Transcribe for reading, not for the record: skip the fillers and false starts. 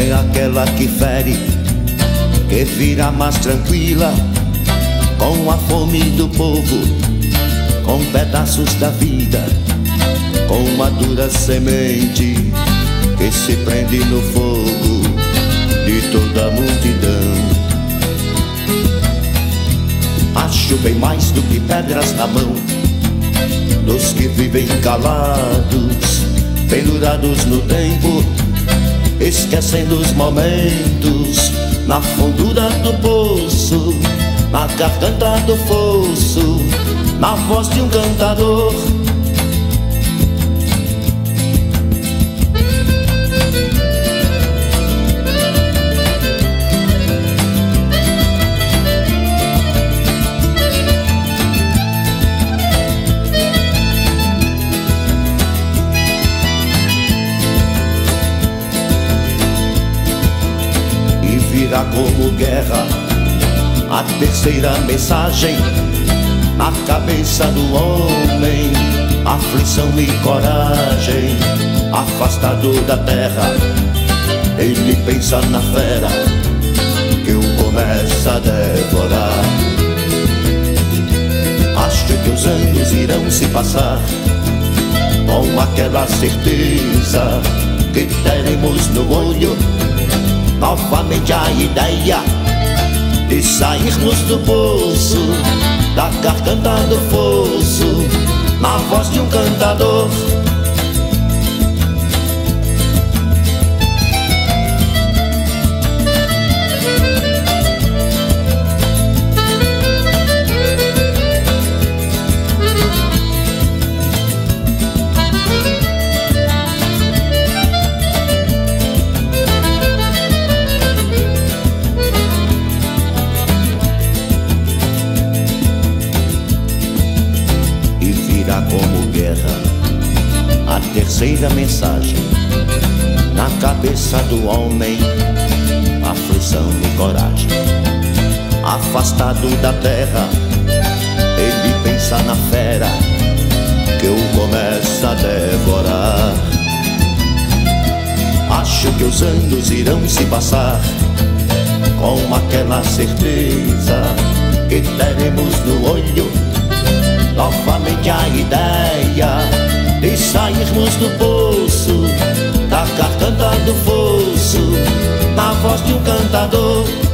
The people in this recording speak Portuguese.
Tem aquela que fere, que vira mais tranquila, com a fome do povo, com pedaços da vida, com uma dura semente que se prende no fogo de toda a multidão. Acho bem mais do que pedras na mão dos que vivem calados, pendurados no tempo, esquecendo os momentos, na fundura do poço, na garganta do fosso, na voz de um cantador. Virá como guerra a terceira mensagem na cabeça do homem, aflição e coragem. Afastado da terra, ele pensa na fera que o começa a devorar. Acho que os anos irão se passar com aquela certeza que teremos no olho novamente a ideia de sairmos do poço, da garganta do fosso, na voz de um cantador. Como guerra a terceira mensagem na cabeça do homem, aflição e coragem. Afastado da terra, ele pensa na fera que o começa a devorar. Acho que os anos irão se passar com aquela certeza que teremos no olho novamente a ideia de sairmos do poço, da garganta do fosso, na voz de um cantador.